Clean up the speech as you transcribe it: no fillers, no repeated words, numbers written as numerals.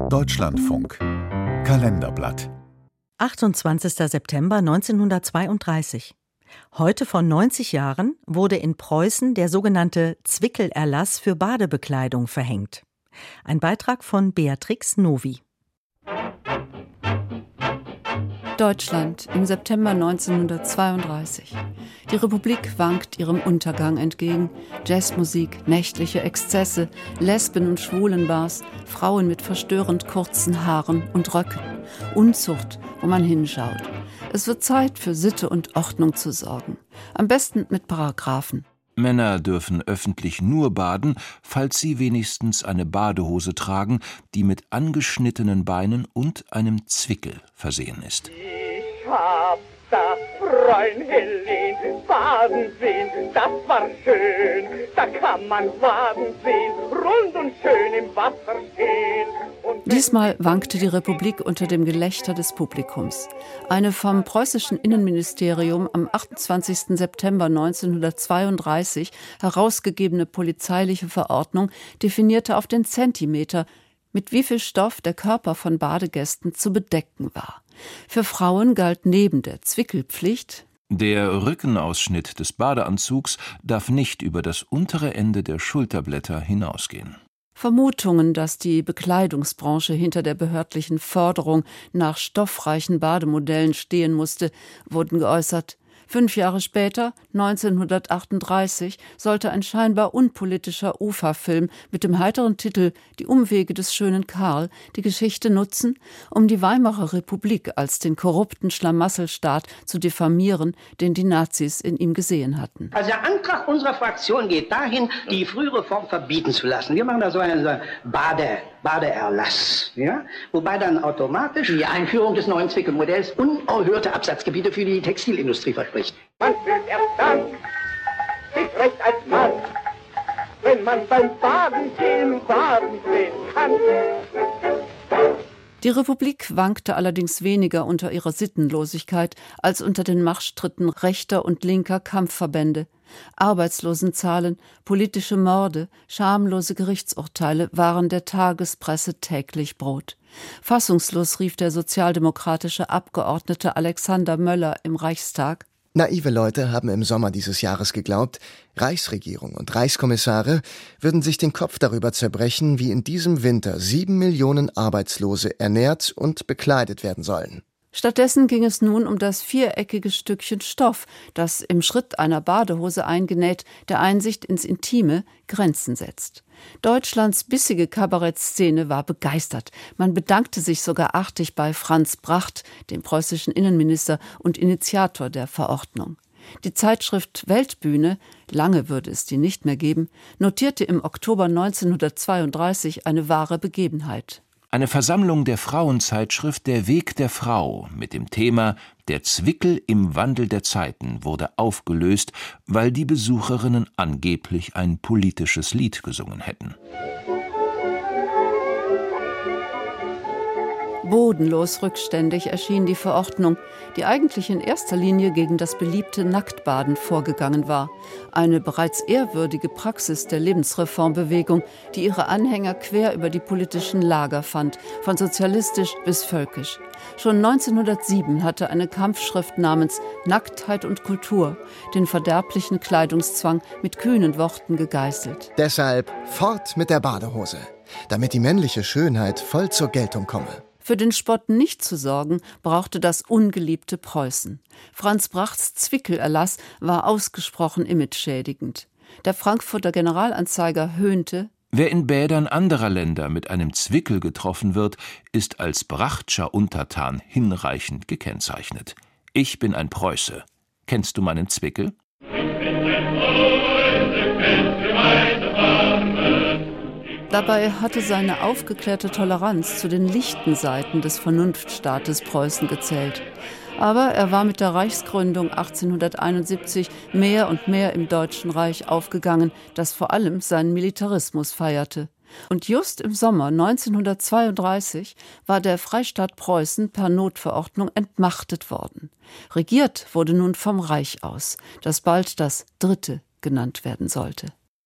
Deutschlandfunk Kalenderblatt 28. September 1932. Heute vor 90 Jahren wurde in Preußen der sogenannte Zwickel-Erlass für Badebekleidung verhängt. Ein Beitrag von Beatrix Novi. Deutschland im September 1932. Die Republik wankt ihrem Untergang entgegen. Jazzmusik, nächtliche Exzesse, Lesben- und Schwulenbars, Frauen mit verstörend kurzen Haaren und Röcken. Unzucht, wo man hinschaut. Es wird Zeit, für Sitte und Ordnung zu sorgen. Am besten mit Paragraphen. Männer dürfen öffentlich nur baden, falls sie wenigstens eine Badehose tragen, die mit angeschnittenen Beinen und einem Zwickel versehen ist. Ich hab das Fräulein Helene baden sehen, das war schön. Da kann man baden sehen, rund und schön im Wasser stehen. Diesmal wankte die Republik unter dem Gelächter des Publikums. Eine vom preußischen Innenministerium am 28. September 1932 herausgegebene polizeiliche Verordnung definierte auf den Zentimeter, mit wie viel Stoff der Körper von Badegästen zu bedecken war. Für Frauen galt neben der Zwickelpflicht: Der Rückenausschnitt des Badeanzugs darf nicht über das untere Ende der Schulterblätter hinausgehen. Vermutungen, dass die Bekleidungsbranche hinter der behördlichen Forderung nach stoffreichen Bademodellen stehen musste, wurden geäußert. 5 Jahre später, 1938, sollte ein scheinbar unpolitischer UFA-Film mit dem heiteren Titel »Die Umwege des schönen Karl« die Geschichte nutzen, um die Weimarer Republik als den korrupten Schlamassel-Staat zu diffamieren, den die Nazis in ihm gesehen hatten. Also der Antrag unserer Fraktion geht dahin, die frühere Form verbieten zu lassen. Wir machen da so einen Badeerlass, ja? Wobei dann automatisch die Einführung des neuen Zwickelmodells unerhörte Absatzgebiete für die Textilindustrie verspricht. Man fühlt erst dann sich recht als Mann, wenn man beim Baden sehen kann. Die Republik wankte allerdings weniger unter ihrer Sittenlosigkeit als unter den Marschtritten rechter und linker Kampfverbände. Arbeitslosenzahlen, politische Morde, schamlose Gerichtsurteile waren der Tagespresse täglich Brot. Fassungslos rief der sozialdemokratische Abgeordnete Alexander Möller im Reichstag: Naive Leute haben im Sommer dieses Jahres geglaubt, Reichsregierung und Reichskommissare würden sich den Kopf darüber zerbrechen, wie in diesem Winter 7 Millionen Arbeitslose ernährt und bekleidet werden sollen. Stattdessen ging es nun um das viereckige Stückchen Stoff, das im Schritt einer Badehose eingenäht der Einsicht ins Intime Grenzen setzt. Deutschlands bissige Kabarettszene war begeistert. Man bedankte sich sogar artig bei Franz Bracht, dem preußischen Innenminister und Initiator der Verordnung. Die Zeitschrift Weltbühne, lange würde es die nicht mehr geben, notierte im Oktober 1932 eine wahre Begebenheit. Eine Versammlung der Frauenzeitschrift Der Weg der Frau mit dem Thema »Der Zwickel im Wandel der Zeiten« wurde aufgelöst, weil die Besucherinnen angeblich ein politisches Lied gesungen hätten. Bodenlos rückständig erschien die Verordnung, die eigentlich in erster Linie gegen das beliebte Nacktbaden vorgegangen war. Eine bereits ehrwürdige Praxis der Lebensreformbewegung, die ihre Anhänger quer über die politischen Lager fand, von sozialistisch bis völkisch. Schon 1907 hatte eine Kampfschrift namens »Nacktheit und Kultur« den verderblichen Kleidungszwang mit kühnen Worten gegeißelt. Deshalb fort mit der Badehose, damit die männliche Schönheit voll zur Geltung komme. Für den Spott nicht zu sorgen, brauchte das ungeliebte Preußen. Franz Brachts Zwickel-Erlass war ausgesprochen imageschädigend. Der Frankfurter Generalanzeiger höhnte: Wer in Bädern anderer Länder mit einem Zwickel getroffen wird, ist als Brachtscher Untertan hinreichend gekennzeichnet. Ich bin ein Preuße. Kennst du meinen Zwickel? Dabei hatte seine aufgeklärte Toleranz zu den lichten Seiten des Vernunftstaates Preußen gezählt. Aber er war mit der Reichsgründung 1871 mehr und mehr im Deutschen Reich aufgegangen, das vor allem seinen Militarismus feierte. Und just im Sommer 1932 war der Freistaat Preußen per Notverordnung entmachtet worden. Regiert wurde nun vom Reich aus, das bald das Dritte genannt werden sollte.